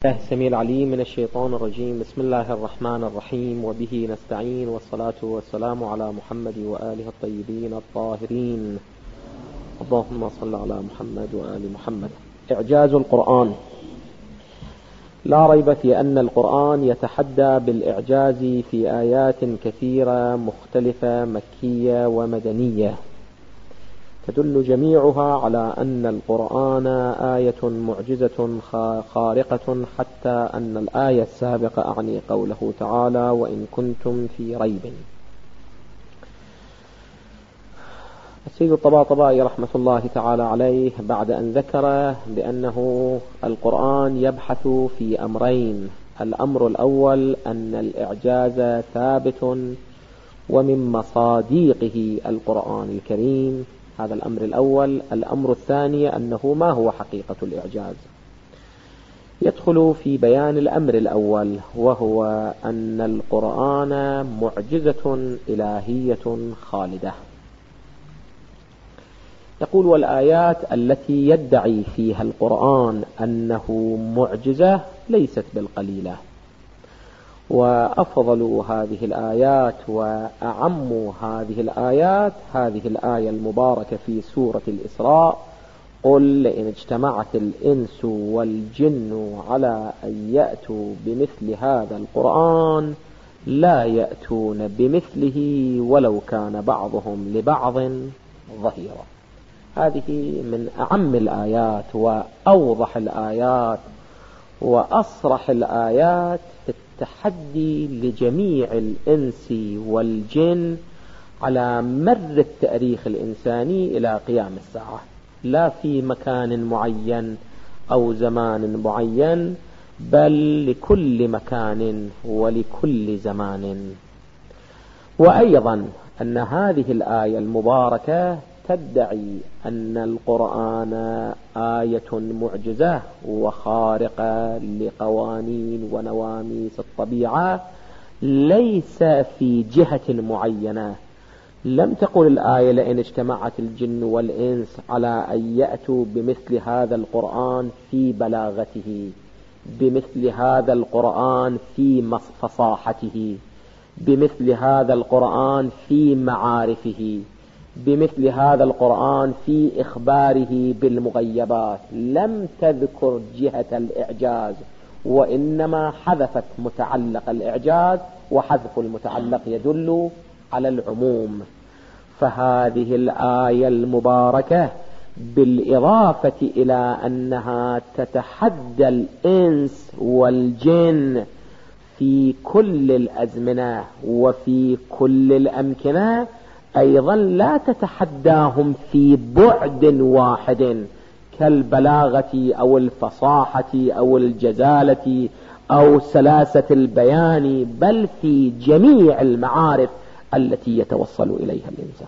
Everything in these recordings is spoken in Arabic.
الله السميع العليم من الشيطان الرجيم. بسم الله الرحمن الرحيم، وبه نستعين، والصلاة والسلام على محمد وآله الطيبين الطاهرين. اللهم صل على محمد وآل محمد. إعجاز القرآن. لا ريب في أن القرآن يتحدى بالإعجاز في آيات كثيرة مختلفة مكية ومدنية، تدل جميعها على أن القرآن آية معجزة خارقة، حتى أن الآية السابقة أعني قوله تعالى: وإن كنتم في ريب. السيد الطباطبائي رحمة الله تعالى عليه بعد أن ذكر بأنه القرآن يبحث في أمرين: الأمر الأول أن الإعجاز ثابت ومن مصاديقه القرآن الكريم، هذا الأمر الأول. الأمر الثاني أنه ما هو حقيقة الإعجاز. يدخل في بيان الأمر الأول، وهو أن القرآن معجزة إلهية خالدة. يقول: والآيات التي يدعي فيها القرآن أنه معجزة ليست بالقليلة، وأفضل هذه الآيات وأعم هذه الآيات هذه الآية المباركة في سورة الإسراء: قل لئن اجتمعت الإنس والجن على أن يأتوا بمثل هذا القرآن لا يأتون بمثله ولو كان بعضهم لبعض ظهيرا. هذه من أعم الآيات وأوضح الآيات وأصرح الآيات في التحدي لجميع الإنس والجن على مر التاريخ الإنساني إلى قيام الساعة، لا في مكان معين أو زمان معين، بل لكل مكان ولكل زمان. وأيضا أن هذه الآية المباركة تدعي أن القرآن آية معجزة وخارقة لقوانين ونواميس الطبيعة، ليس في جهة معينة. لم تقل الآية لئن اجتمعت الجن والإنس على أن يأتوا بمثل هذا القرآن في بلاغته، بمثل هذا القرآن في فصاحته، بمثل هذا القرآن في معارفه، بمثل هذا القرآن في إخباره بالمغيبات. لم تذكر جهة الإعجاز، وإنما حذفت متعلق الإعجاز، وحذف المتعلق يدل على العموم. فهذه الآية المباركة بالإضافة إلى أنها تتحدى الإنس والجن في كل الأزمنة وفي كل الأمكنة، أيضا لا تتحداهم في بعد واحد كالبلاغة أو الفصاحة أو الجزالة أو سلاسة البيان، بل في جميع المعارف التي يتوصل إليها الإنسان.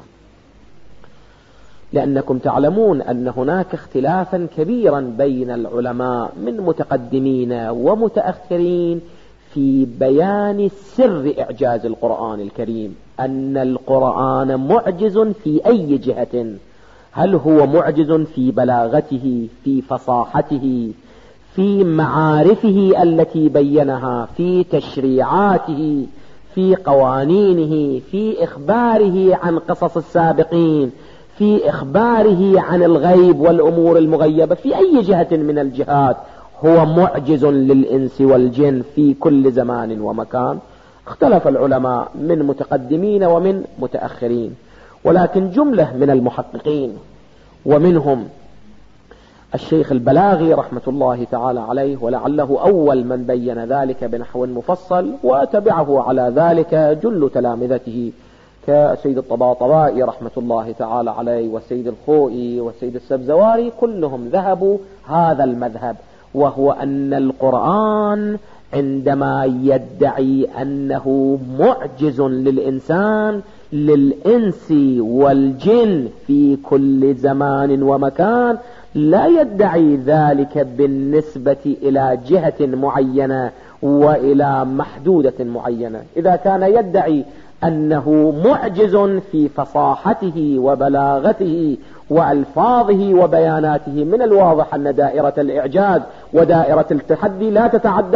لأنكم تعلمون أن هناك اختلافا كبيرا بين العلماء من متقدمين ومتأخرين في بيان سر إعجاز القرآن الكريم، أن القرآن معجز في أي جهة. هل هو معجز في بلاغته، في فصاحته، في معارفه التي بينها، في تشريعاته، في قوانينه، في إخباره عن قصص السابقين، في إخباره عن الغيب والأمور المغيبة؟ في أي جهة من الجهات هو معجز للإنس والجن في كل زمان ومكان؟ اختلف العلماء من متقدمين ومن متأخرين، ولكن جملة من المحققين ومنهم الشيخ البلاغي رحمة الله تعالى عليه، ولعله أول من بين ذلك بنحو مفصل، وتبعه على ذلك جل تلامذته كسيد الطباطبائي رحمة الله تعالى عليه، والسيد الخوئي والسيد السبزواري، كلهم ذهبوا هذا المذهب، وهو أن القرآن عندما يدعي أنه معجز للإنسان للإنس والجن في كل زمان ومكان، لا يدعي ذلك بالنسبة إلى جهة معينة وإلى محدودة معينة. إذا كان يدعي أنه معجز في فصاحته وبلاغته وألفاظه وبياناته. من الواضح أن دائرة الإعجاز ودائرة التحدي لا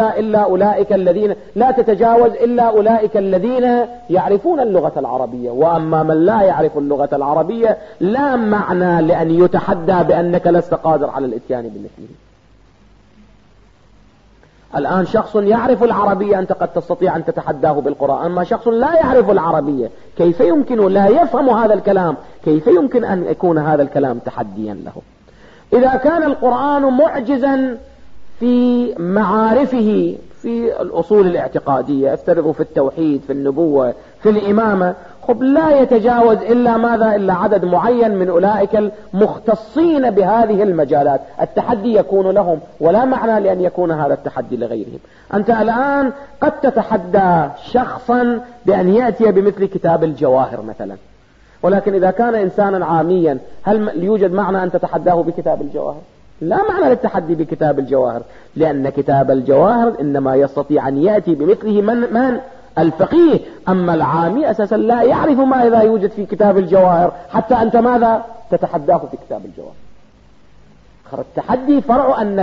تتجاوز إلا أولئك الذين يعرفون اللغة العربية. وأما من لا يعرف اللغة العربية لا معنى لأن يتحدى بأنك لست قادر على الإتيان بمثله. الآن شخص يعرف العربية أنت قد تستطيع أن تتحداه بالقرآن، أما شخص لا يعرف العربية كيف يمكن، لا يفهم هذا الكلام، كيف يمكن أن يكون هذا الكلام تحديا له؟ إذا كان القرآن معجزا في معارفه في الأصول الاعتقادية، افترضوا في التوحيد، في النبوة، في الإمامة، لا يتجاوز إلا ماذا؟ إلا عدد معين من أولئك المختصين بهذه المجالات، التحدي يكون لهم، ولا معنى لأن يكون هذا التحدي لغيرهم. أنت الآن قد تتحدى شخصا بأن يأتي بمثل كتاب الجواهر مثلا، ولكن إذا كان إنسانا عاميا هل يوجد معنى أن تتحداه بكتاب الجواهر؟ لا معنى للتحدي بكتاب الجواهر، لأن كتاب الجواهر إنما يستطيع أن يأتي بمثله من الفقيه، أما العامي أساسا لا يعرف ما إذا يوجد في كتاب الجواهر، حتى أنت ماذا تتحداه في كتاب الجواهر؟ التحدي فرع أن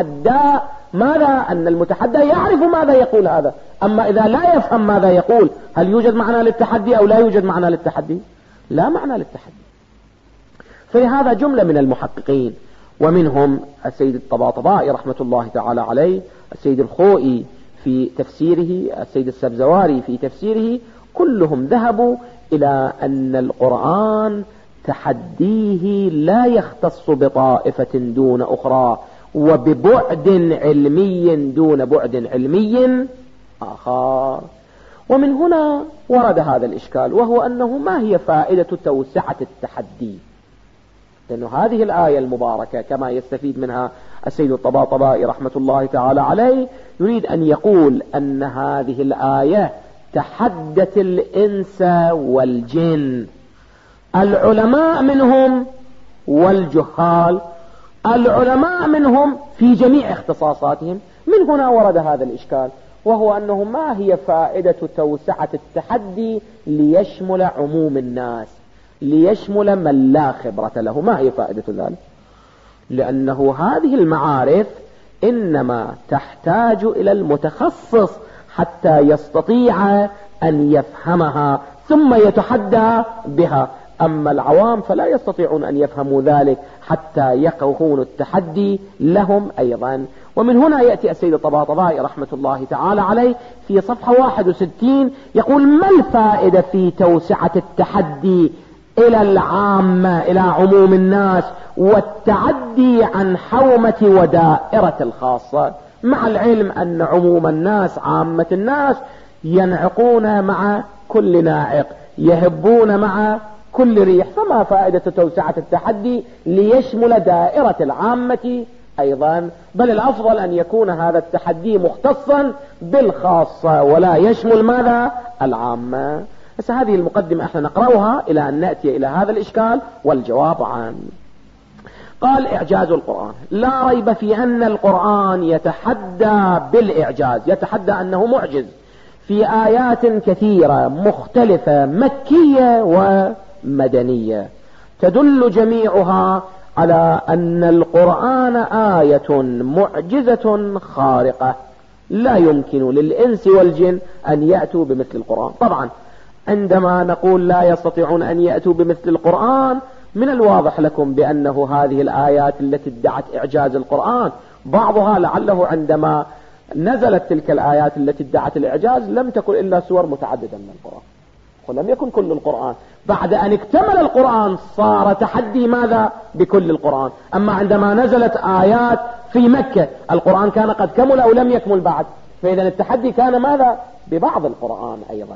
المتحدى يعرف ماذا يقول هذا، أما إذا لا يفهم ماذا يقول هل يوجد معنى للتحدي أو لا يوجد معنى للتحدي؟ لا معنى للتحدي. فلهذا جملة من المحققين، ومنهم السيد الطباطبائي رحمة الله تعالى عليه، السيد الخوئي في تفسيره، السيد السبزواري في تفسيره، كلهم ذهبوا إلى أن القرآن تحديه لا يختص بطائفة دون أخرى، وببعد علمي دون بعد علمي آخر. ومن هنا ورد هذا الإشكال، وهو أنه ما هي فائدة توسعة التحدي؟ لأن هذه الآية المباركة كما يستفيد منها السيد الطباطبائي رحمة الله تعالى عليه، يريد أن يقول أن هذه الآية تحدت الإنس والجن، العلماء منهم والجهال، العلماء منهم في جميع اختصاصاتهم. من هنا ورد هذا الإشكال، وهو أنه ما هي فائدة توسعة التحدي ليشمل عموم الناس، ليشمل من لا خبرة له؟ ما هي فائدة ذلك؟ لأنه هذه المعارف إنما تحتاج إلى المتخصص حتى يستطيع أن يفهمها ثم يتحدى بها، أما العوام فلا يستطيعون أن يفهموا ذلك حتى يكون التحدي لهم أيضا. ومن هنا يأتي السيد الطباطبائي رحمة الله تعالى عليه في صفحة 61 يقول: ما الفائدة في توسعة التحدي إلى العامة، إلى عموم الناس، والتعدي عن حومة ودائرة الخاصة، مع العلم أن عموم الناس، عامة الناس، ينعقون مع كل ناعق، يهبون مع كل ريح، فما فائدة توسعة التحدي ليشمل دائرة العامة أيضا؟ بل الأفضل أن يكون هذا التحدي مختصا بالخاصة ولا يشمل ماذا؟ العامة. بس هذه المقدمة احنا نقرأها إلى أن نأتي إلى هذا الإشكال والجواب عنه. قال: إعجاز القرآن. لا ريب في أن القرآن يتحدى بالإعجاز، يتحدى أنه معجز في آيات كثيرة مختلفة مكية ومدنية، تدل جميعها على أن القرآن آية معجزة خارقة، لا يمكن للإنس والجن أن يأتوا بمثل القرآن. طبعا عندما نقول لا يستطيعون أن يأتوا بمثل القرآن، من الواضح لكم بأنه هذه الآيات التي ادعت إعجاز القرآن بعضها لعله عندما نزلت تلك الآيات التي ادعت الإعجاز لم تكن إلا سور متعددة من القرآن، ولم يكن كل القرآن. بعد أن اكتمل القرآن صار تحدي ماذا؟ بكل القرآن. أما عندما نزلت آيات في مكة القرآن كان قد كمل أو لم يكمل بعد، فإذا التحدي كان ماذا؟ ببعض القرآن أيضا.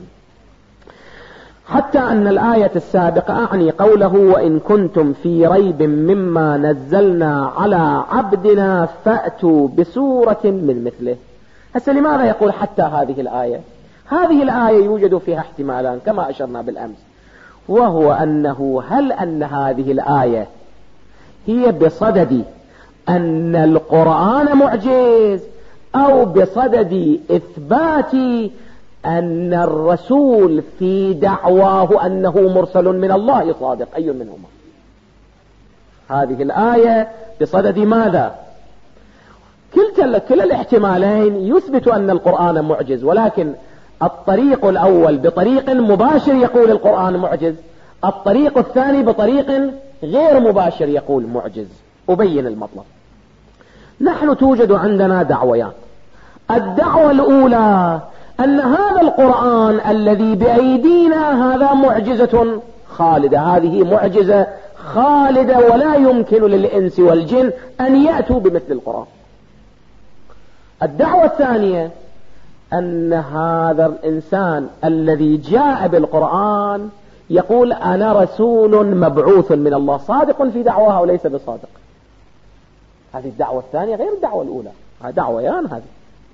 حتى أن الآية السابقة أعني قوله: وإن كنتم في ريب مما نزلنا على عبدنا فأتوا بسورة من مثله. هسه لماذا يقول حتى هذه الآية؟ هذه الآية يوجد فيها احتمالان كما أشرنا بالأمس، وهو أنه هل أن هذه الآية هي بصدد أن القرآن معجز، أو بصدد إثبات أن الرسول في دعواه أنه مرسل من الله صادق. أي منهما؟ هذه الآية بصدد ماذا؟ كلا الاحتمالين يثبت أن القرآن معجز، ولكن الطريق الأول بطريق مباشر يقول القرآن معجز، الطريق الثاني بطريق غير مباشر يقول معجز. أبين المطلب. نحن توجد عندنا دعويات. الدعوة الأولى أن هذا القرآن الذي بأيدينا هذا معجزة خالدة، هذه معجزة خالدة ولا يمكن للإنس والجن أن يأتوا بمثل القرآن. الدعوة الثانية أن هذا الإنسان الذي جاء بالقرآن يقول أنا رسول مبعوث من الله، صادق في دعواه وليس بصادق. هذه الدعوة الثانية غير الدعوة الأولى، هذه دعويان. هذه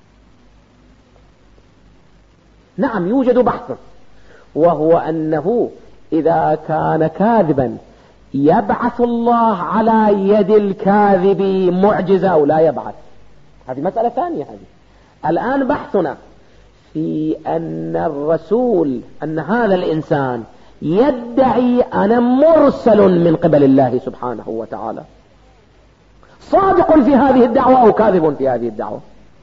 نعم يوجد بحث، وهو أنه إذا كان كاذبا يبعث الله على يد الكاذب معجزة أو لا يبعث، هذه مسألة ثانية. هذه الآن بحثنا في أن الرسول، أن هذا الإنسان يدعي أنا مرسل من قبل الله سبحانه وتعالى، صادق في هذه الدعوة أو كاذب في هذه الدعوة.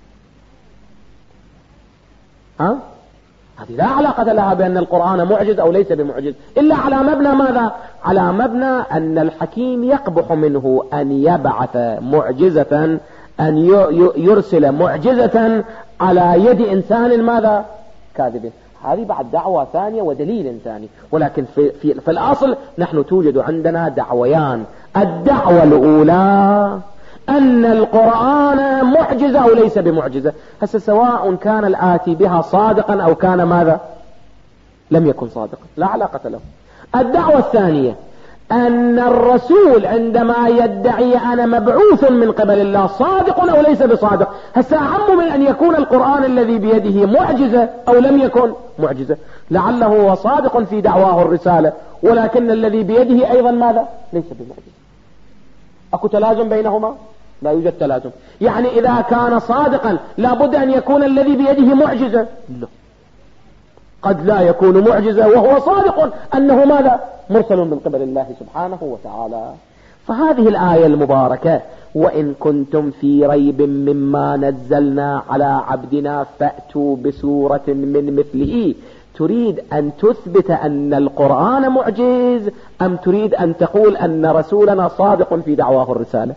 هذه لا علاقة لها بأن القرآن معجز أو ليس بمعجز، إلا على مبنى ماذا؟ على مبنى أن الحكيم يقبح منه أن يبعث معجزة، أن يرسل معجزة على يد إنسان ماذا؟ كاذب. هذه بعد دعوة ثانية ودليل ثاني، ولكن في الأصل نحن توجد عندنا دعويان. الدعوة الأولى أن القرآن معجزة أو ليس بمعجزة، هسه سواء كان الآتي بها صادقا أو كان ماذا؟ لم يكن صادقا، لا علاقة له. الدعوة الثانية أن الرسول عندما يدعي أنا مبعوث من قبل الله صادق أو ليس بصادق، هسه أهم من أن يكون القرآن الذي بيده معجزة أو لم يكن معجزة. لعله هو صادق في دعواه الرسالة، ولكن الذي بيده أيضا ماذا؟ ليس بمعجزة. أكو تلازم بينهما؟ لا يوجد تلازم. يعني إذا كان صادقا لابد أن يكون الذي بيده معجزة؟ لا، قد لا يكون معجزة وهو صادق أنه ماذا؟ مرسل من قبل الله سبحانه وتعالى. فهذه الآية المباركة وإن كنتم في ريب مما نزلنا على عبدنا فأتوا بسورة من مثله، تريد أن تثبت أن القرآن معجز أم تريد أن تقول أن رسولنا صادق في دعواه الرسالة؟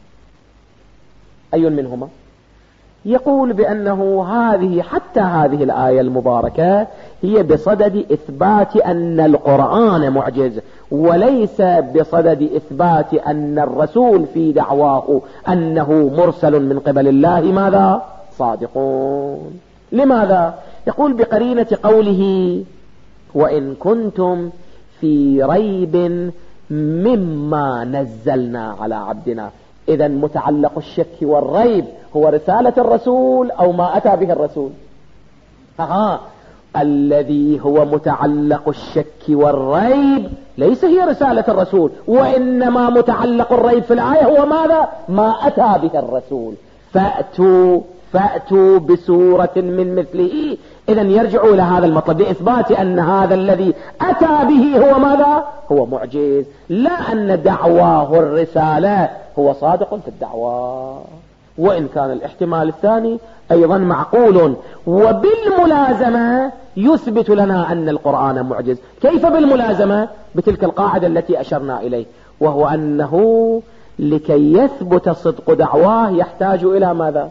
أي منهما؟ يقول بأنه حتى هذه الآية المباركة هي بصدد إثبات أن القرآن معجز، وليس بصدد إثبات أن الرسول في دعواه أنه مرسل من قبل الله ماذا؟ صادقون. لماذا؟ يقول بقرينة قوله وإن كنتم في ريب مما نزلنا على عبدنا. إذا متعلق الشك والريب هو رسالة الرسول أو ما أتى به الرسول؟ الذي هو متعلق الشك والريب ليس هي رسالة الرسول، وإنما متعلق الريب في الآية هو ماذا؟ ما أتى به الرسول. فأتوا بسورة من مثله. إذا يرجع إلى هذا المطلب لإثبات أن هذا الذي أتى به هو ماذا؟ هو معجز، لا أن دعواه الرسالة هو صادق في الدعوة. وإن كان الاحتمال الثاني أيضا معقول، وبالملازمة يثبت لنا أن القرآن معجز. كيف بالملازمة؟ بتلك القاعدة التي أشرنا إليه، وهو أنه لكي يثبت صدق دعواه يحتاج إلى ماذا؟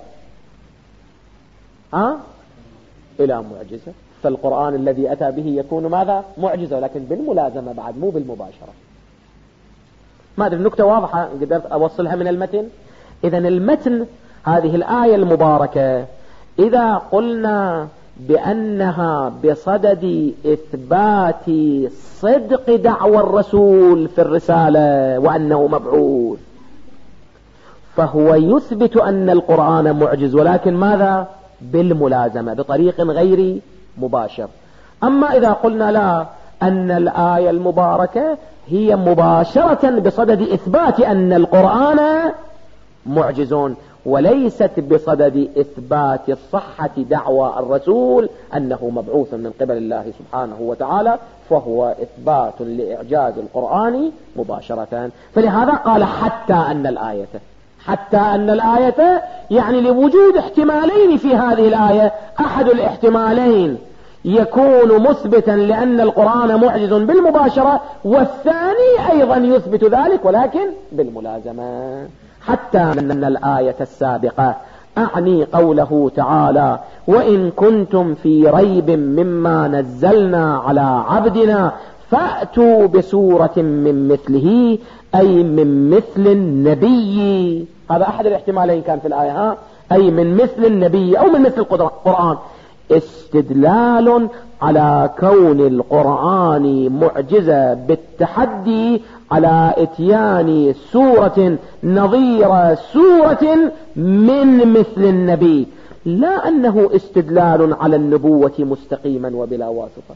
إلى معجزة. فالقرآن الذي أتى به يكون ماذا؟ معجزة، ولكن بالملازمة بعد، مو بالمباشرة. ما أدري النكتة واضحة قدرت أوصلها من المتن؟ إذا المتن هذه الآية المباركة إذا قلنا بأنها بصدد إثبات صدق دعوى الرسول في الرسالة وأنه مبعوث، فهو يثبت أن القرآن معجز، ولكن ماذا؟ بالملازمة بطريق غير مباشر. أما إذا قلنا لا، أن الآية المباركة هي مباشرة بصدد إثبات أن القرآن معجزون، وليست بصدد إثبات صحة دعوى الرسول أنه مبعوث من قبل الله سبحانه وتعالى، فهو إثبات لإعجاز القرآن مباشرة. فلهذا قال حتى أن الآية يعني لوجود احتمالين في هذه الآية. أحد الاحتمالين يكون مثبتا لأن القرآن معجز بالمباشرة، والثاني أيضا يثبت ذلك ولكن بالملازمة. حتى أن الآية السابقة أعني قوله تعالى: وإن كنتم في ريب مما نزلنا على عبدنا فأتوا بسورة من مثله، أي من مثل النبي. هذا أحد الاحتمالين كان في الآية، أي من مثل النبي أو من مثل القرآن، استدلال على كون القرآن معجزة بالتحدي على اتيان سورة نظير سورة من مثل النبي، لا أنه استدلال على النبوة مستقيما وبلا واسطة.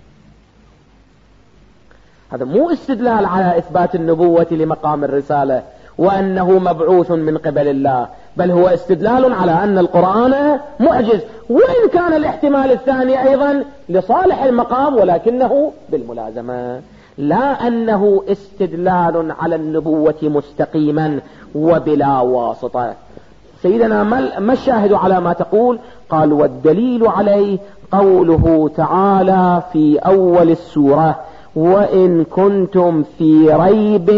هذا مو استدلال على إثبات النبوة لمقام الرسالة وأنه مبعوث من قبل الله، بل هو استدلال على أن القرآن معجز، وإن كان الاحتمال الثاني أيضا لصالح المقام ولكنه بالملازمة، لا أنه استدلال على النبوة مستقيما وبلا واسطة. سيدنا ما الشاهد على ما تقول؟ قال: والدليل عليه قوله تعالى في أول السورة: وإن كنتم في ريب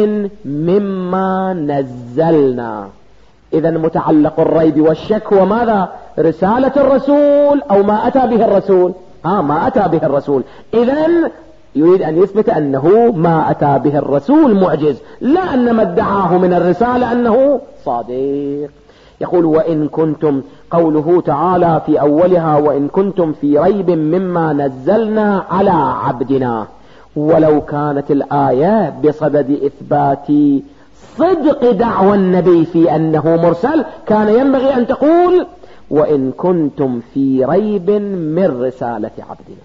مما نزلنا. إذا متعلق الريب والشك هو ماذا؟ رسالة الرسول أو ما أتى به الرسول؟ ما أتى به الرسول. إذن يريد أن يثبت أنه ما أتى به الرسول معجز، لا أن ما ادعاه من الرسالة أنه صادق. يقول: وإن كنتم، قوله تعالى في أولها: وإن كنتم في ريب مما نزلنا على عبدنا. ولو كانت الآية بصدد إثبات صدق دعوى النبي في أنه مرسل كان ينبغي أن تقول: وإن كنتم في ريب من رسالة عبدنا،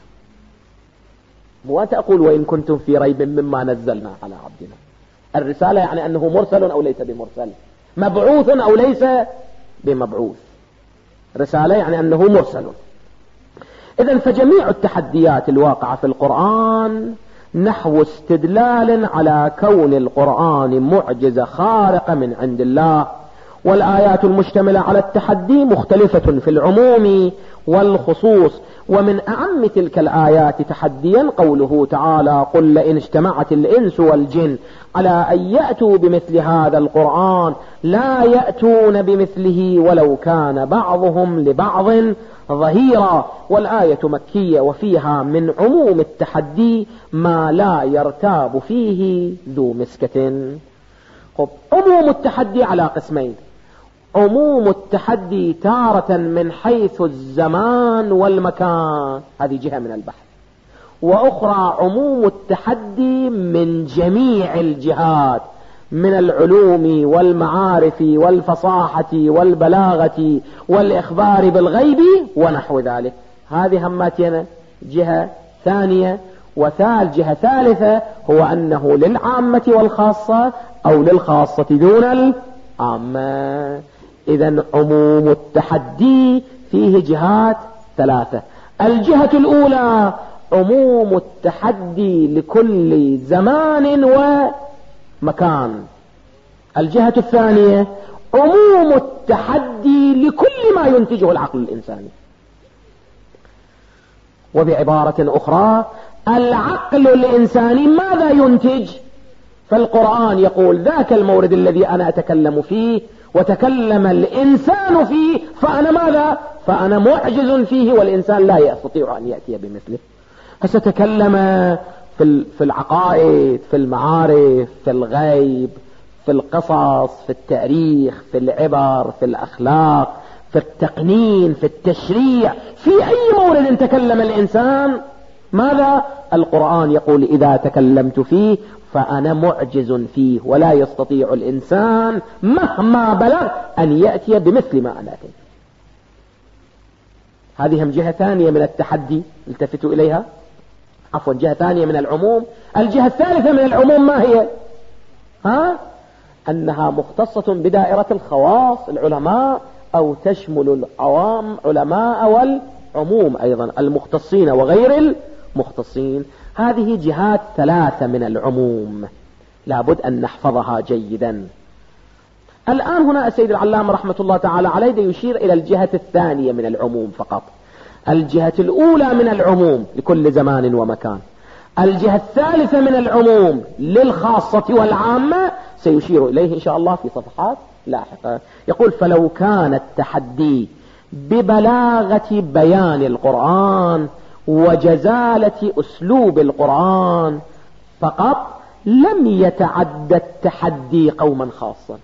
وتقول: وإن كنتم في ريب مما نزلنا على عبدنا. الرسالة يعني أنه مرسل أو ليس بمرسل، مبعوث أو ليس بمبعوث. رسالة يعني أنه مرسل. إذن فجميع التحديات الواقعة في القرآن نحو استدلال على كون القرآن معجزة خارقة من عند الله، والآيات المشتملة على التحدي مختلفة في العموم والخصوص. ومن أعم تلك الآيات تحديا قوله تعالى: قل لئن اجتمعت الإنس والجن على أن يأتوا بمثل هذا القرآن لا يأتون بمثله ولو كان بعضهم لبعض ظهيرا. والآية مكية وفيها من عموم التحدي ما لا يرتاب فيه ذو مسكة. عموم التحدي على قسمين: عموم التحدي تارة من حيث الزمان والمكان، هذه جهة من البحث، وأخرى عموم التحدي من جميع الجهات، من العلوم والمعارف والفصاحة والبلاغة والإخبار بالغيب ونحو ذلك. هذه هماتنا جهة ثانية. جهة ثالثة هو أنه للعامة والخاصة أو للخاصة دون العامة. إذن عموم التحدي فيه جهات ثلاثة: الجهة الأولى عموم التحدي لكل زمان ومكان. الجهة الثانية عموم التحدي لكل ما ينتجه العقل الإنساني. وبعبارة أخرى العقل الإنساني ماذا ينتج؟ فالقرآن يقول: ذاك المورد الذي أنا أتكلم فيه وتكلم الإنسان فيه فأنا ماذا؟ فأنا معجز فيه والإنسان لا يستطيع أن يأتي بمثله. فستكلم في العقائد، في المعارف، في الغيب، في القصص، في التاريخ، في العبر، في الأخلاق، في التقنين، في التشريع، في أي مورد تكلم الإنسان ماذا؟ القرآن يقول: إذا تكلمت فيه فأنا معجز فيه ولا يستطيع الإنسان مهما بلغ أن يأتي بمثل ما أنا أتيت. هذه هم جهة ثانية من التحدي، التفتوا إليها. جهة ثانية من العموم. الجهة الثالثة من العموم ما هي؟ أنها مختصة بدائرة الخواص، العلماء أو تشمل العوام علماء والعموم أيضا، المختصين وغير المختصين. هذه جهات ثلاثة من العموم لابد أن نحفظها جيدا. الآن هنا السيد العلامة رحمة الله تعالى عليه يشير إلى الجهة الثانية من العموم فقط. الجهة الأولى من العموم لكل زمان ومكان، الجهة الثالثة من العموم للخاصة والعامة سيشير إليه إن شاء الله في صفحات لاحقة. يقول: فلو كان التحدي ببلاغة بيان القرآن وجزالة أسلوب القرآن فقط لم يتعدى التحدي قوما خاصا.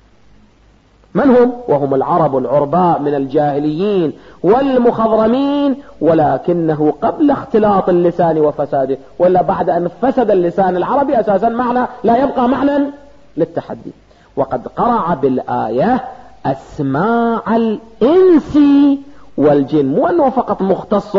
من هم؟ وهم العرب العرباء من الجاهليين والمخضرمين، ولكنه قبل اختلاط اللسان وفساده، ولا بعد أن فسد اللسان العربي أساسا معنى لا يبقى معنى للتحدي. وقد قرع بالآية أسماع الإنس والجن، مو أنه فقط مختص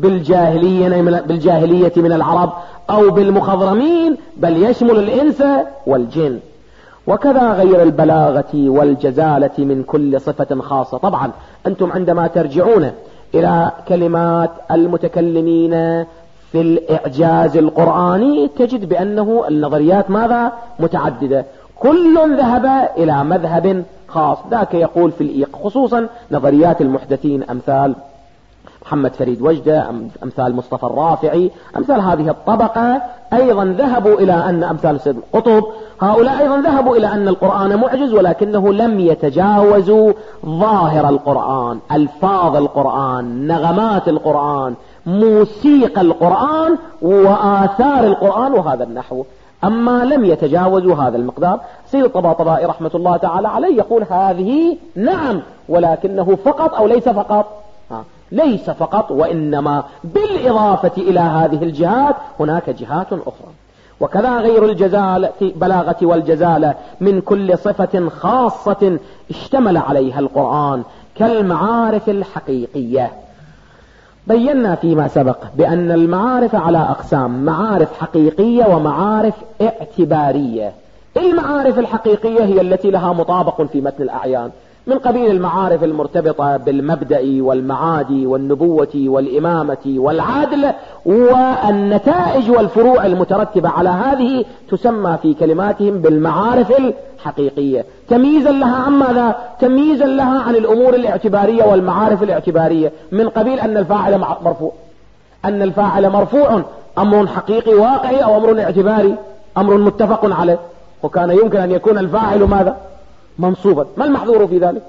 بالجاهلية من العرب أو بالمخضرمين، بل يشمل الإنس والجن. وكذا غير البلاغة والجزالة من كل صفة خاصة. طبعا أنتم عندما ترجعون إلى كلمات المتكلمين في الإعجاز القرآني تجد بأنه النظريات ماذا؟ متعددة، كل ذهب إلى مذهب خاص. ذاك يقول في الإيق، خصوصا نظريات المحدثين أمثال محمد فريد وجدة، أمثال مصطفى الرافعي، أمثال هذه الطبقة أيضا ذهبوا إلى أن أمثال سيد القطب، هؤلاء أيضا ذهبوا إلى أن القرآن معجز، ولكنه لم يتجاوزوا ظاهر القرآن، ألفاظ القرآن، نغمات القرآن، موسيقى القرآن، وآثار القرآن وهذا النحو. أما لم يتجاوزوا هذا المقدار. سيد الطباطبائي رحمة الله تعالى عليه يقول: هذه نعم، ولكنه فقط أو ليس فقط؟ ليس فقط، وإنما بالإضافة إلى هذه الجهات هناك جهات أخرى. وكذا غير البلاغة والجزالة من كل صفة خاصة اشتمل عليها القرآن كالمعارف الحقيقية. بينا فيما سبق بأن المعارف على أقسام: معارف حقيقية ومعارف اعتبارية. المعارف الحقيقية هي التي لها مطابق في متن الأعيان، من قبيل المعارف المرتبطة بالمبدأ والمعاد والنبوة والإمامة والعدل، والنتائج والفروع المترتبة على هذه تسمى في كلماتهم بالمعارف الحقيقية، تمييزا لها عن ماذا؟ تمييزا لها عن الأمور الاعتبارية والمعارف الاعتبارية، من قبيل أن الفاعل مرفوع. أن الفاعل مرفوع أمر حقيقي واقعي أو أمر اعتباري؟ أمر متفق عليه، وكان يمكن أن يكون الفاعل ماذا؟ منصوبا. ما المحظور في ذلك؟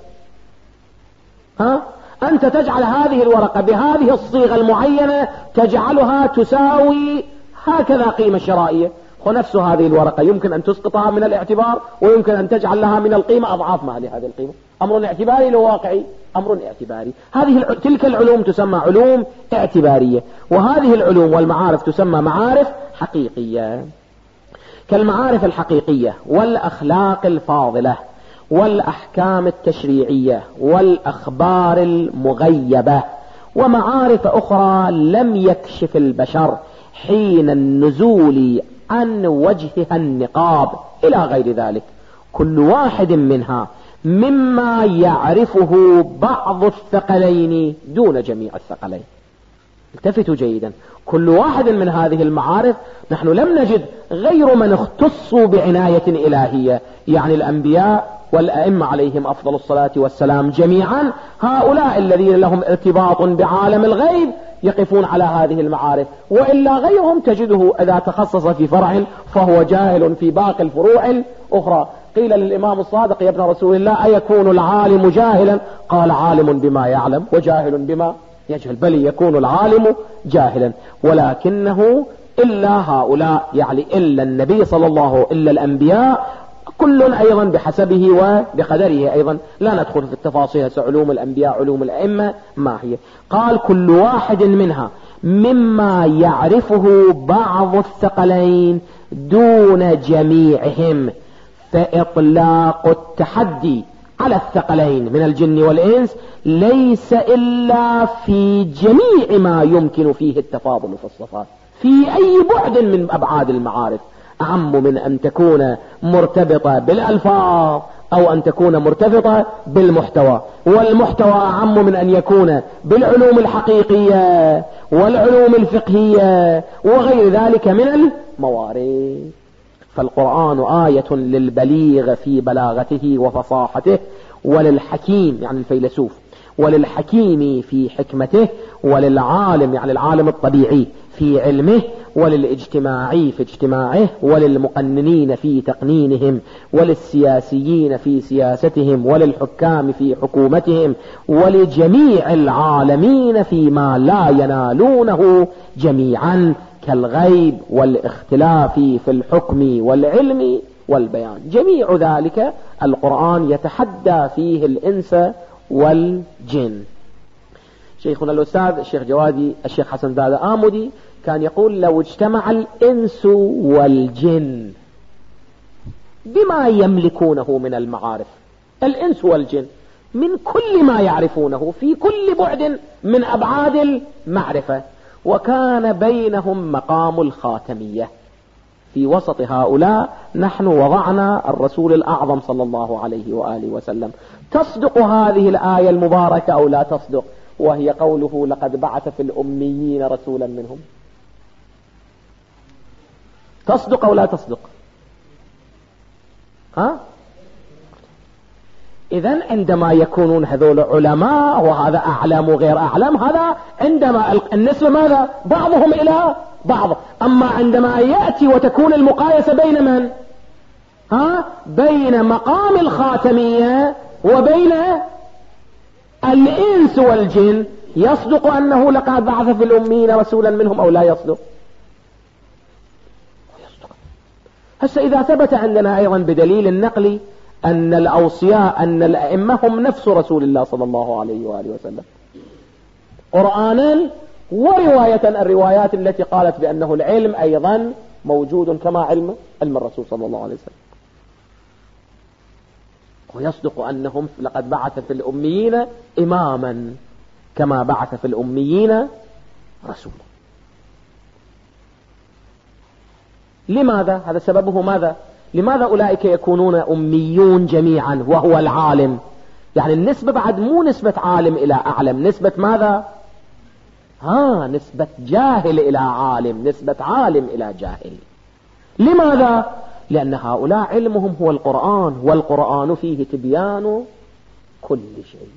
أنت تجعل هذه الورقة بهذه الصيغة المعينة، تجعلها تساوي هكذا قيمة شرائية، ونفس هذه الورقة يمكن أن تسقطها من الاعتبار، ويمكن أن تجعل لها من القيمة أضعاف ما لهذه القيمة. أمر اعتباري لو واقعي، أمر اعتباري. تلك العلوم تسمى علوم اعتبارية، وهذه العلوم والمعارف تسمى معارف حقيقية. كالمعارف الحقيقية والأخلاق الفاضلة والأحكام التشريعية والأخبار المغيبة، ومعارف أخرى لم يكشف البشر حين النزول عن وجهها النقاب إلى غير ذلك، كل واحد منها مما يعرفه بعض الثقلين دون جميع الثقلين. التفتوا جيدا، كل واحد من هذه المعارف نحن لم نجد غير من اختصوا بعناية إلهية، يعني الأنبياء والأئمة عليهم أفضل الصلاة والسلام جميعا، هؤلاء الذين لهم ارتباط بعالم الغيب يقفون على هذه المعارف، وإلا غيرهم تجده إذا تخصص في فرع فهو جاهل في باقي الفروع الأخرى. قيل للإمام الصادق: يا ابن رسول الله أيكون العالم جاهلا؟ قال: عالم بما يعلم وجاهل بما يجهل. بل يكون العالم جاهلا، ولكنه إلا هؤلاء، يعني إلا النبي صلى الله عليه وسلم، إلا الأنبياء، كل أيضا بحسبه وبقدره أيضا، لا ندخل في التفاصيل علوم الأنبياء علوم الأئمة ما هي. قال: كل واحد منها مما يعرفه بعض الثقلين دون جميعهم، فإطلاق التحدي على الثقلين من الجن والإنس ليس إلا في جميع ما يمكن فيه التفاضل في الصفات، في أي بعد من أبعاد المعارف، أعم من أن تكون مرتبطة بالألفاظ أو أن تكون مرتبطة بالمحتوى، والمحتوى أعم من أن يكون بالعلوم الحقيقية والعلوم الفقهية وغير ذلك من الموارد. فالقرآن آية للبليغ في بلاغته وفصاحته، وللحكيم يعني الفيلسوف، وللحكيم في حكمته، وللعالم يعني العالم الطبيعي في علمه، وللاجتماعي في اجتماعه، وللمقننين في تقنينهم، وللسياسيين في سياستهم، وللحكام في حكومتهم، ولجميع العالمين فيما لا ينالونه جميعا كالغيب والاختلاف في الحكم والعلم والبيان. جميع ذلك القرآن يتحدى فيه الإنس والجن. شيخنا الأستاذ الشيخ جوادي الشيخ حسن دادا آمدي كان يقول: لو اجتمع الإنس والجن بما يملكونه من المعارف، الإنس والجن من كل ما يعرفونه في كل بعد من أبعاد المعرفة، وكان بينهم مقام الخاتمية، في وسط هؤلاء نحن وضعنا الرسول الأعظم صلى الله عليه وآله وسلم. تصدق هذه الآية المباركة أو لا تصدق؟ وهي قوله: لقد بعث في الأميين رسولا منهم. تصدق أو لا تصدق؟ إذن عندما يكونون هذول علماء وهذا أعلم وغير أعلم، هذا عندما النسبة ماذا؟ بعضهم إلى بعض. أما عندما يأتي وتكون المقايسة بين من؟ بين مقام الخاتمية وبين الإنس والجن، يصدق أنه لقد بعث في الأمين رسولا منهم أو لا يصدق؟ يصدق. هسه إذا ثبت عندنا أيضا بدليل النقل أن الأوصياء أن الأئمة هم نفس رسول الله صلى الله عليه وآله وسلم قرآنا ورواية، الروايات التي قالت بأنه العلم أيضا موجود كما علم الرسول صلى الله عليه وسلم، ويصدق أنهم لقد بعث في الأميين إماما كما بعث في الأميين رسولا. لماذا؟ هذا سببه ماذا؟ لماذا أولئك يكونون أميون جميعا وهو العالم؟ يعني النسبة بعد مو نسبة عالم إلى أعلم، نسبة ماذا؟ نسبة جاهل إلى عالم، نسبة عالم إلى جاهل. لماذا؟ لأن هؤلاء علمهم هو القرآن، والقرآن فيه تبيان كل شيء.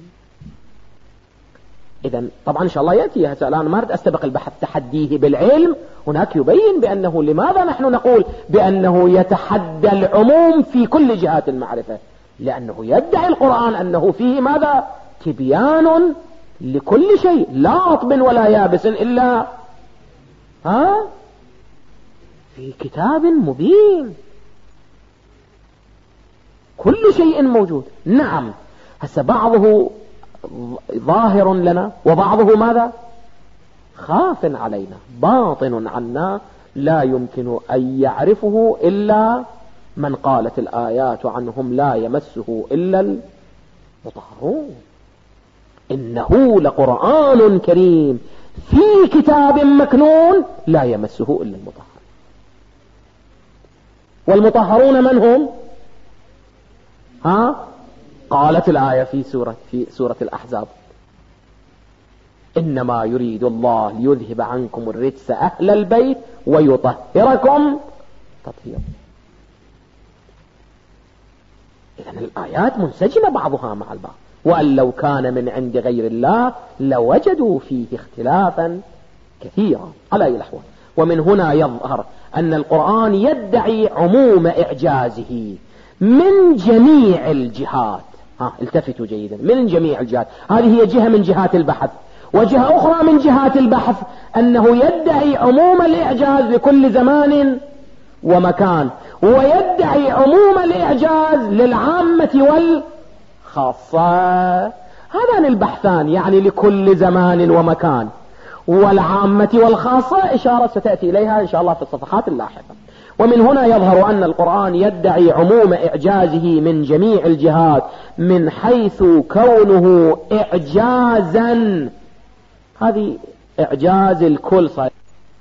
إذن طبعا إن شاء الله يأتي هسه، الآن ما أريد أستبق البحث، تحديه بالعلم هناك يبين بأنه لماذا نحن نقول بأنه يتحدى العموم في كل جهات المعرفة، لأنه يدعي القرآن أنه فيه ماذا؟ تبيان لكل شيء، لا أطب ولا يابس إلا في كتاب مبين، كل شيء موجود. نعم هسه بعضه ظاهر لنا وبعضه ماذا؟ خاف علينا، باطن عنا، لا يمكن أن يعرفه إلا من قالت الآيات عنهم لا يمسه إلا المطهرون. إنه لقرآن كريم في كتاب مكنون لا يمسه إلا المطهر. والمطهرون من هم؟ قالت الآية في سورة الأحزاب: إنما يريد الله ليذهب عنكم الرجس أهل البيت ويطهركم تطهيرا. إذن الآيات منسجمة بعضها مع البعض، وأن لو كان من عند غير الله لوجدوا فيه اختلافا كثيرا على أي الأحوال. ومن هنا يظهر أن القرآن يدعي عموم إعجازه من جميع الجهات. التفتوا جيدا، من جميع الجهات. هذه هي جهة من جهات البحث، وجهة أخرى من جهات البحث أنه يدعي عموم الإعجاز لكل زمان ومكان، ويدعي عموم الإعجاز للعامة والخاصة. هذان البحثان، يعني لكل زمان ومكان والعامة والخاصة، إشارة ستأتي إليها إن شاء الله في الصفحات اللاحقة. ومن هنا يظهر أن القرآن يدعي عموم إعجازه من جميع الجهات، من حيث كونه إعجازا، هذه إعجاز الكل صحيح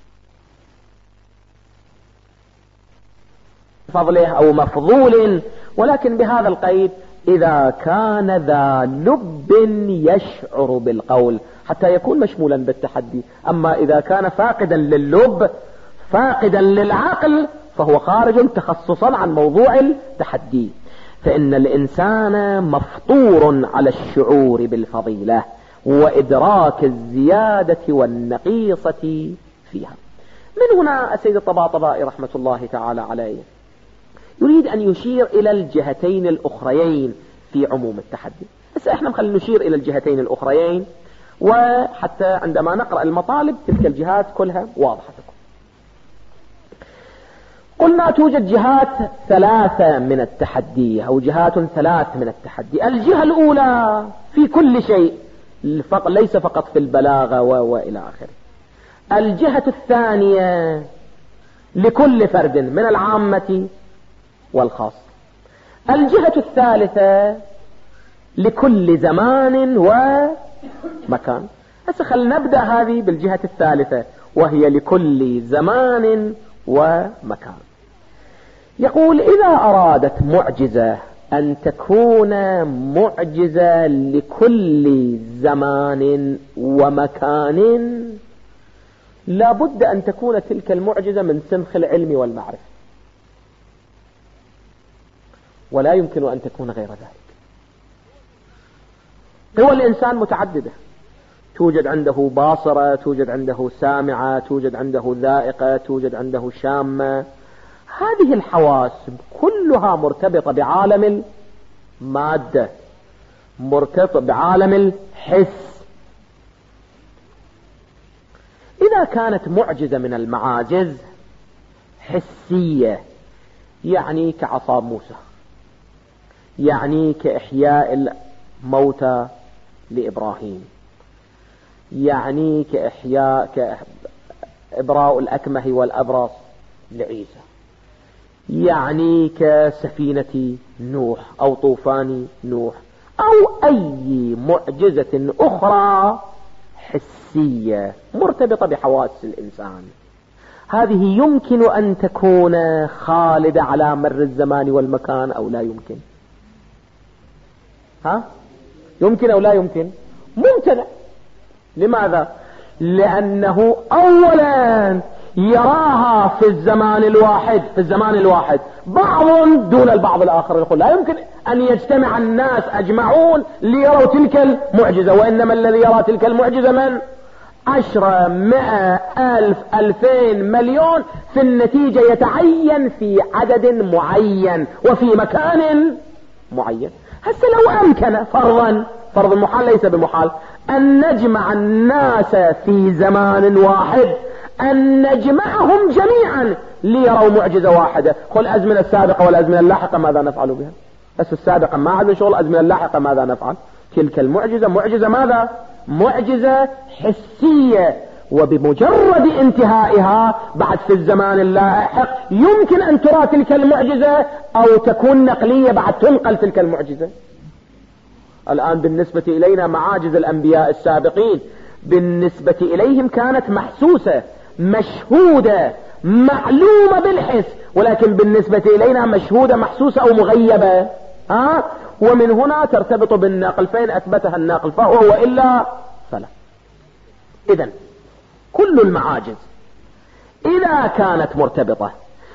فضله أو مفضول، ولكن بهذا القيد إذا كان ذا لب يشعر بالقول حتى يكون مشمولا بالتحدي. أما إذا كان فاقدا لللب فاقدا للعقل فهو خارج تخصصا عن موضوع التحدي. فإن الإنسان مفطور على الشعور بالفضيلة وإدراك الزيادة والنقيصة فيها. من هنا السيد الطباطبائي رحمة الله تعالى عليه يريد أن يشير إلى الجهتين الأخريين في عموم التحدي. بس احنا نخلي نشير إلى الجهتين الأخريين، وحتى عندما نقرأ المطالب تلك الجهات كلها واضحة لكم. قلنا توجد جهات ثلاثة من التحدي أو جهات ثلاث من التحدي. الجهة الأولى في كل شيء ليس فقط في البلاغة وإلى آخره. الجهة الثانية لكل فرد من العامة والخاص. الجهة الثالثة لكل زمان ومكان. هسه خلينا نبدأ هذه بالجهة الثالثة وهي لكل زمان ومكان. يقول إذا أرادت معجزة أن تكون معجزة لكل زمان ومكان لابد أن تكون تلك المعجزة من سمخ العلم والمعرفة، ولا يمكن أن تكون غير ذلك. قوى الإنسان متعددة، توجد عنده باصرة، توجد عنده سامعة، توجد عنده ذائقة، توجد عنده شامة. هذه الحواس كلها مرتبطة بعالم المادة، مرتبطة بعالم الحس. إذا كانت معجزة من المعاجز حسية، يعني كعصا موسى، يعني كإحياء الموتى لإبراهيم، يعني كإبراء الأكمه والأبرص لعيسى، يعني كسفينة نوح أو طوفان نوح، أو أي معجزة أخرى حسية مرتبطة بحواس الإنسان، هذه يمكن أن تكون خالدة على مر الزمان والمكان أو لا يمكن؟ يمكن أو لا يمكن؟ ممتنع. لماذا؟ لأنه أولا يراها في الزمان الواحد بعض دون البعض الآخر. يقول لا يمكن أن يجتمع الناس أجمعون ليروا تلك المعجزة، وإنما الذي يرى تلك المعجزة من 10 100 1000 2000 مليون، في النتيجة يتعين في عدد معين وفي مكان معين. هسه لو أمكن فرض المحال ليس بمحال أن نجمع الناس في زمان واحد، أن نجمعهم جميعا ليروا معجزة واحدة. قل الأزمنة السابقة والأزمنة اللاحقة ماذا نفعل بها؟ بس السابقة ما عندنا شغل، الأزمنة اللاحقة ماذا نفعل؟ تلك المعجزة معجزة ماذا؟ معجزة حسية، وبمجرد انتهائها بعد في الزمان اللاحق يمكن أن ترى تلك المعجزة أو تكون نقلية بعد تنقل تلك المعجزة. الآن بالنسبة إلينا معاجز الأنبياء السابقين بالنسبة إليهم كانت محسوسة مشهودة معلومة بالحس، ولكن بالنسبة إلينا مشهودة محسوسة أو مغيبة. ومن هنا ترتبط بالناقل، فإن أثبتها الناقل فهو وإلا فلا. إذن كل المعاجز إذا كانت مرتبطة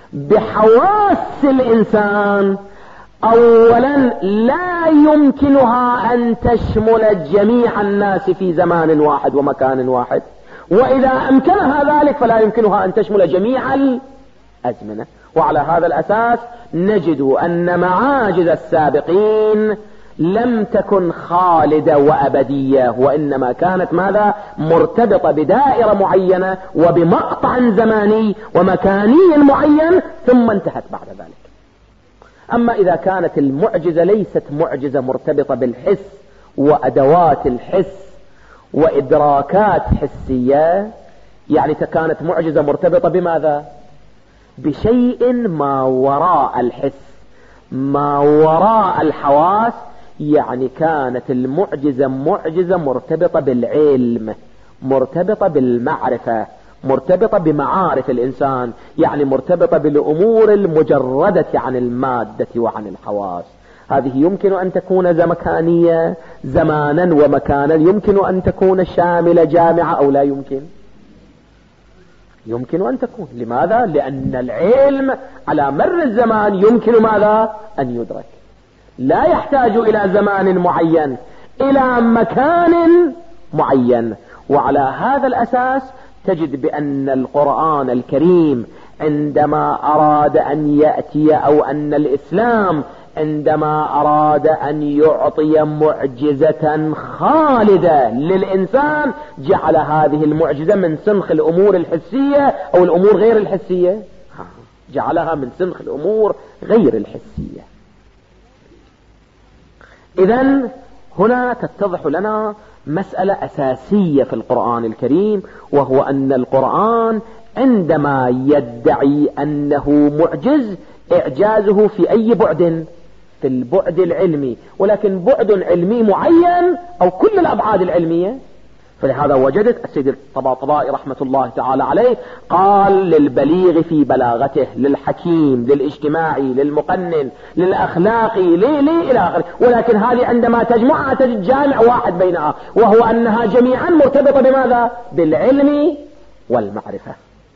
بحواس الإنسان أولا لا يمكنها أن تشمل جميع الناس في زمان واحد ومكان واحد، وإذا أمكنها ذلك فلا يمكنها أن تشمل جميع الأزمنة. وعلى هذا الأساس نجد أن معاجز السابقين لم تكن خالدة وأبدية، وإنما كانت ماذا؟ مرتبطة بدائرة معينة وبمقطع زماني ومكاني معين ثم انتهت بعد ذلك. أما إذا كانت المعجزة ليست معجزة مرتبطة بالحس وأدوات الحس وإدراكات حسية، يعني كانت معجزة مرتبطة بماذا؟ بشيء ما وراء الحس، ما وراء الحواس، يعني كانت المعجزة معجزة مرتبطة بالعلم، مرتبطة بالمعرفة، مرتبطة بمعارف الإنسان، يعني مرتبطة بالأمور المجردة عن المادة وعن الحواس. هذه يمكن أن تكون مكانية زمانا ومكانا، يمكن أن تكون شاملة جامعة أو لا يمكن، يمكن أن تكون. لماذا؟ لأن العلم على مر الزمان يمكن ماذا؟ أن يدرك، لا يحتاج إلى زمان معين، إلى مكان معين. وعلى هذا الأساس تجد بأن القرآن الكريم عندما أراد أن يأتي، أو أن الإسلام عندما أراد أن يعطي معجزة خالدة للإنسان، جعل هذه المعجزة من سنخ الأمور الحسية أو الأمور غير الحسية، جعلها من سنخ الأمور غير الحسية. إذن هنا تتضح لنا مسألة أساسية في القرآن الكريم، وهو أن القرآن عندما يدعي أنه معجز، إعجازه في أي بعد؟ في البعد العلمي، ولكن بعد علمي معين أو كل الأبعاد العلمية. فلهذا وجدت السيد الطباطبائي رحمة الله تعالى عليه قال للبليغ في بلاغته، للحكيم، للاجتماعي، للمقنن، للأخلاقي، إلى آخره. ولكن هذه عندما تجمعها تجد جامع واحد بينها، وهو أنها جميعا مرتبطة بماذا؟ بالعلم والمعرفة.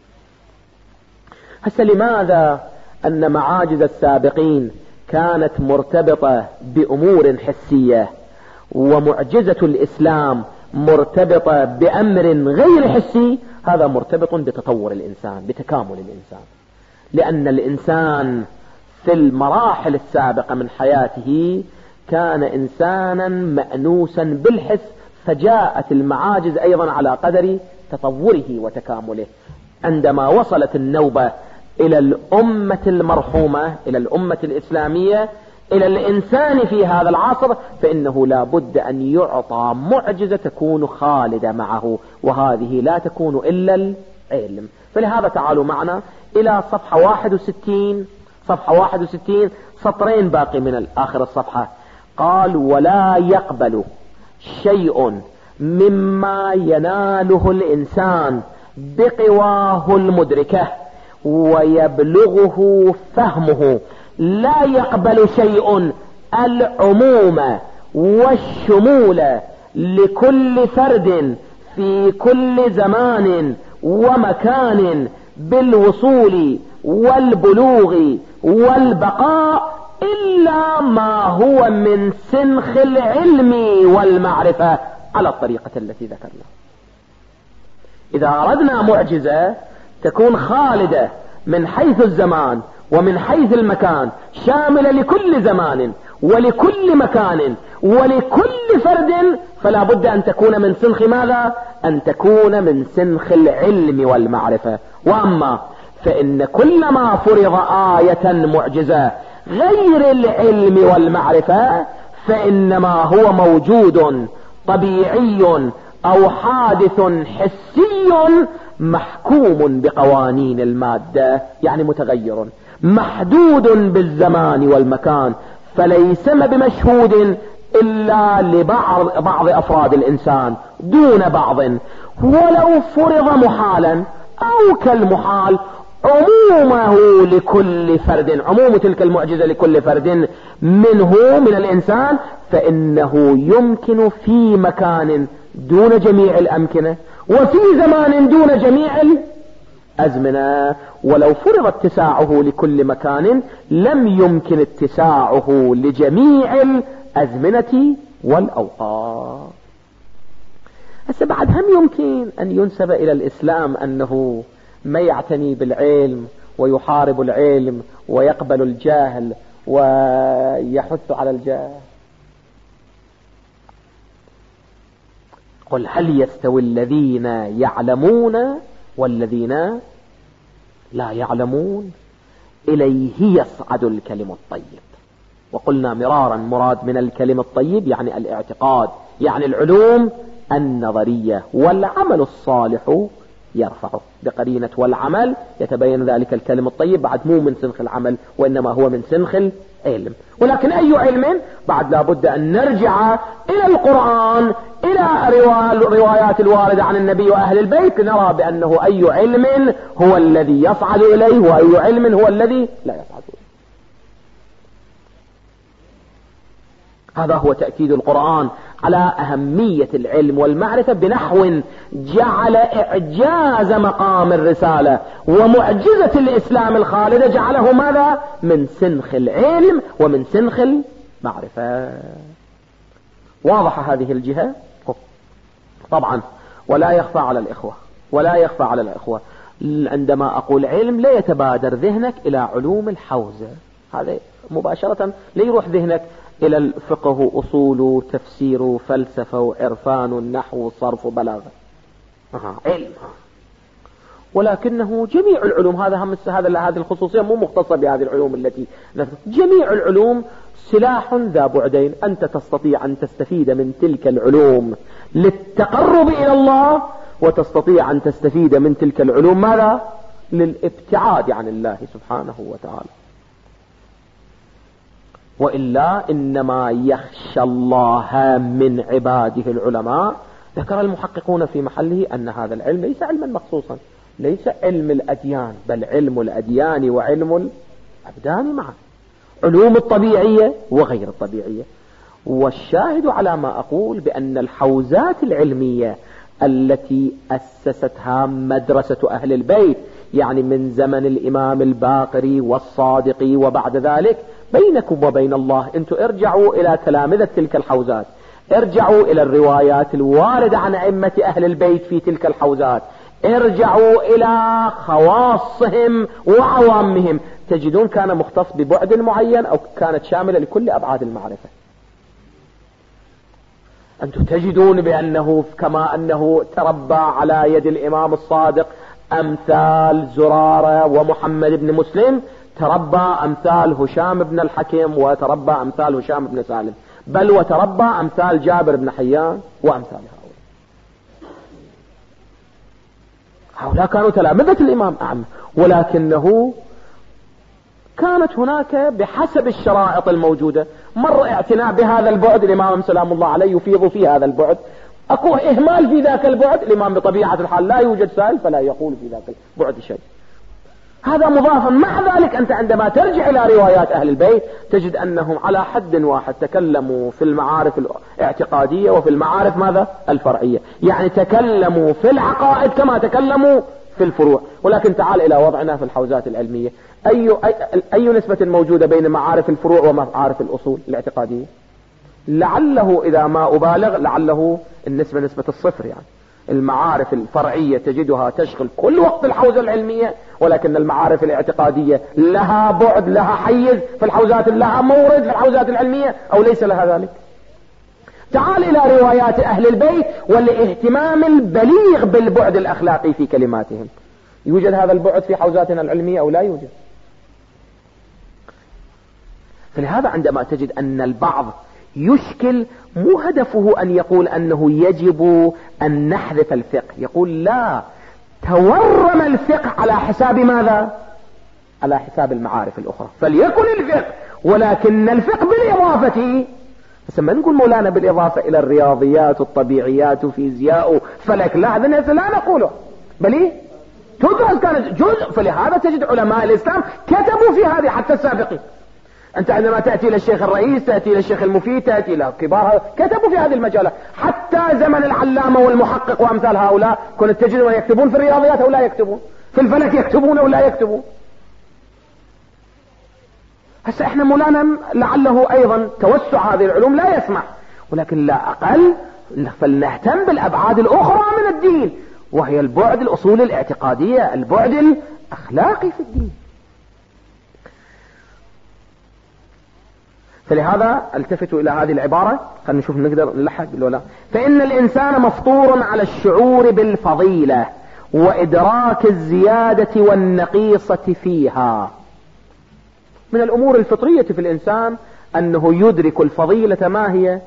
هسه لماذا أن معاجز السابقين كانت مرتبطة بأمور حسية، ومعجزة الإسلام مرتبطة بأمر غير حسي؟ هذا مرتبط بتطور الإنسان، بتكامل الإنسان. لأن الإنسان في المراحل السابقة من حياته كان إنسانا مأنوسا بالحس، فجاءت المعاجز أيضا على قدر تطوره وتكامله. عندما وصلت النوبة إلى الأمة المرحومة، إلى الأمة الإسلامية، إلى الإنسان في هذا العصر، فإنه لا بد أن يعطى معجزة تكون خالدة معه، وهذه لا تكون إلا العلم. فلهذا تعالوا معنا إلى صفحة 61، صفحة 61 سطرين باقي من آخر الصفحة. قال: ولا يقبل شيء مما يناله الإنسان بقواه المدركة ويبلغه فهمه، لا يقبل شيء العموم والشمول لكل فرد في كل زمان ومكان بالوصول والبلوغ والبقاء، إلا ما هو من سنخ العلم والمعرفة على الطريقة التي ذكرنا. إذا أردنا معجزة تكون خالدة من حيث الزمان ومن حيث المكان، شاملة لكل زمان ولكل مكان ولكل فرد، فلا بد أن تكون من سنخ ماذا؟ أن تكون من سنخ العلم والمعرفة. وأما فإن كلما فرض آية معجزة غير العلم والمعرفة فإنما هو موجود طبيعي أو حادث حسي محكوم بقوانين المادة، يعني متغير محدود بالزمان والمكان، فليس بمشهود إلا لبعض أفراد الإنسان دون بعض، ولو فرض محالا أو كالمحال عمومه لكل فرد، عموم تلك المعجزة لكل فرد منه من الإنسان، فإنه يمكن في مكان دون جميع الأمكنة، وفي زمان دون جميع الأزمنة. ولو فرض اتساعه لكل مكان لم يمكن اتساعه لجميع الأزمنة والأوقات. هسه بعد هم يمكن أن ينسب إلى الإسلام أنه ما يعتني بالعلم ويحارب العلم ويقبل الجهل ويحث على الجهل. قل هل يستوي الذين يعلمون والذين لا يعلمون؟ إليه يصعد الكلم الطيب. وقلنا مرارا مراد من الكلم الطيب يعني الاعتقاد، يعني العلوم النظرية، والعمل الصالح يرفعه بقرينة والعمل يتبين ذلك الكلم الطيب، بعد مو من سنخ العمل وإنما هو من سنخ العلم. ولكن أي علم؟ بعد لا بد أن نرجع إلى القرآن إلى الروايات الواردة عن النبي وأهل البيت نرى بأنه أي علم هو الذي يصعد إليه وأي علم هو الذي لا يصعد إليه. هذا هو تأكيد القرآن على أهمية العلم والمعرفة، بنحو جعل إعجاز مقام الرسالة ومعجزة الإسلام الخالدة جعله ماذا؟ من سنخ العلم ومن سنخ المعرفة. واضح هذه الجهة؟ طبعا ولا يخفى على الإخوة عندما أقول علم لا يتبادر ذهنك إلى علوم الحوزة، هذا مباشرة لا يروح ذهنك إلى الفقه أصول تفسير فلسفة وعرفان نحو صرف وبلاغة، علم، ولكنه جميع العلوم. هذه الخصوصية مو مختصة بهذه العلوم التي جميع العلوم سلاح ذا بعدين. أنت تستطيع أن تستفيد من تلك العلوم للتقرب إلى الله، وتستطيع أن تستفيد من تلك العلوم ماذا؟ للابتعاد عن الله سبحانه وتعالى. وإلا إنما يخشى الله من عباده العلماء. ذكر المحققون في محله أن هذا العلم ليس علما مخصوصا، ليس علم الأديان، بل علم الأديان وعلم الأبدان معا، علوم الطبيعية وغير الطبيعية. والشاهد على ما أقول بأن الحوزات العلمية التي أسستها مدرسة أهل البيت، يعني من زمن الإمام الباقر والصادق وبعد ذلك، بينكم وبين الله أنتم ارجعوا إلى تلامذة تلك الحوزات، ارجعوا إلى الروايات الواردة عن أئمة أهل البيت في تلك الحوزات، ارجعوا إلى خواصهم وعوامهم، تجدون كان مختص ببعد معين أو كانت شاملة لكل أبعاد المعرفة. أنتم تجدون بأنه كما أنه تربى على يد الإمام الصادق أمثال زرارة ومحمد بن مسلم، تربى أمثال هشام بن الحكم، وتربى أمثال هشام بن سالم، بل وتربى أمثال جابر بن حيان وأمثال هؤلاء كانوا تلامذة الإمام أعمى، ولكنه كانت هناك بحسب الشرائط الموجودة مر اعتناء بهذا البعد، الإمام سلام الله عليه يفيض في هذا البعد، أكو إهمال في ذاك البعد، الإمام بطبيعة الحال لا يوجد سائل فلا يقول في ذاك البعد شيء. هذا مضافا. مع ذلك أنت عندما ترجع إلى روايات أهل البيت تجد أنهم على حد واحد تكلموا في المعارف الاعتقادية وفي المعارف ماذا؟ الفرعية، يعني تكلموا في العقائد كما تكلموا في الفروع. ولكن تعال إلى وضعنا في الحوزات العلمية، أي نسبة موجودة بين معارف الفروع ومعارف الأصول الاعتقادية؟ لعله إذا ما أبالغ لعله النسبة نسبة الصفر. يعني المعارف الفرعية تجدها تشغل كل وقت الحوزة العلمية، ولكن المعارف الاعتقادية لها بعد، لها حيز في الحوزات، لها مورد في الحوزات العلمية، أو ليس لها ذلك. تعال إلى روايات أهل البيت والاهتمام البليغ بالبعد الأخلاقي في كلماتهم، يوجد هذا البعد في حوزاتنا العلمية أو لا يوجد؟ فلهذا عندما تجد أن البعض يشكل، مو هدفه أن يقول أنه يجب أن نحذف الفقه، يقول لا، تورم الفقه على حساب ماذا؟ على حساب المعارف الأخرى، فليكن الفقه، ولكن الفقه بالإضافة، ما نقول مولانا بالإضافة إلى الرياضيات والطبيعيات وفيزياء فلك، لا، هذا لا نقوله، بل تدرس، كانت جزء. فلهذا تجد علماء الإسلام كتبوا في هذه حتى السابقين. أنت عندما تأتي إلى الشيخ الرئيس، تأتي إلى الشيخ المفيد، تأتي إلى كبار، كتبوا في هذه المجالات. حتى زمن العلامة والمحقق وأمثال هؤلاء كنت تجدون يكتبون في الرياضيات أو لا يكتبون، في الفلك يكتبون أو لا يكتبون. هسه احنا مولانا لعله أيضا توسع هذه العلوم لا يسمح، ولكن لا أقل فلنهتم بالأبعاد الأخرى من الدين، وهي البعد الأصول الاعتقادية، البعد الأخلاقي في الدين. فلهذا التفتوا إلى هذه العبارة، خلينا نشوف نقدر نلحق ولا. فإن الإنسان مفطور على الشعور بالفضيلة وإدراك الزيادة والنقيصة فيها. من الأمور الفطرية في الإنسان أنه يدرك الفضيلة ما هي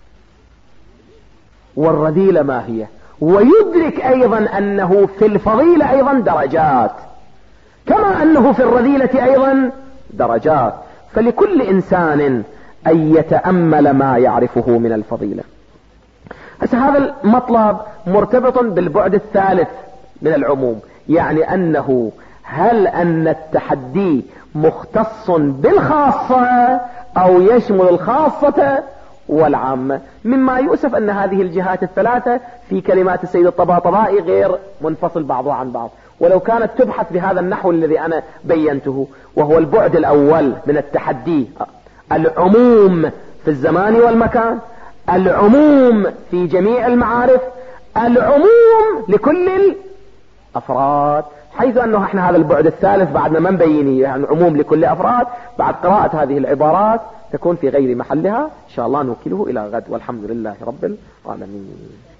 والرذيلة ما هي، ويدرك أيضا أنه في الفضيلة أيضا درجات، كما أنه في الرذيلة أيضا درجات. فلكل إنسان أن يتأمل ما يعرفه من الفضيلة. بس هذا المطلب مرتبط بالبعد الثالث من العموم، يعني أنه هل أن التحدي مختص بالخاصة أو يشمل الخاصة والعامة؟ مما يؤسف أن هذه الجهات الثلاثة في كلمات السيد الطباطبائي غير منفصل بعضها عن بعض. ولو كانت تبحث بهذا النحو الذي أنا بينته، وهو البعد الأول من التحدي، العموم في الزمان والمكان، العموم في جميع المعارف، العموم لكل الأفراد، حيث أنه احنا هذا البعد الثالث بعدنا ما نبينه، يعني عموم لكل أفراد، بعد قراءة هذه العبارات تكون في غير محلها. إن شاء الله نوكله إلى غد، والحمد لله رب العالمين.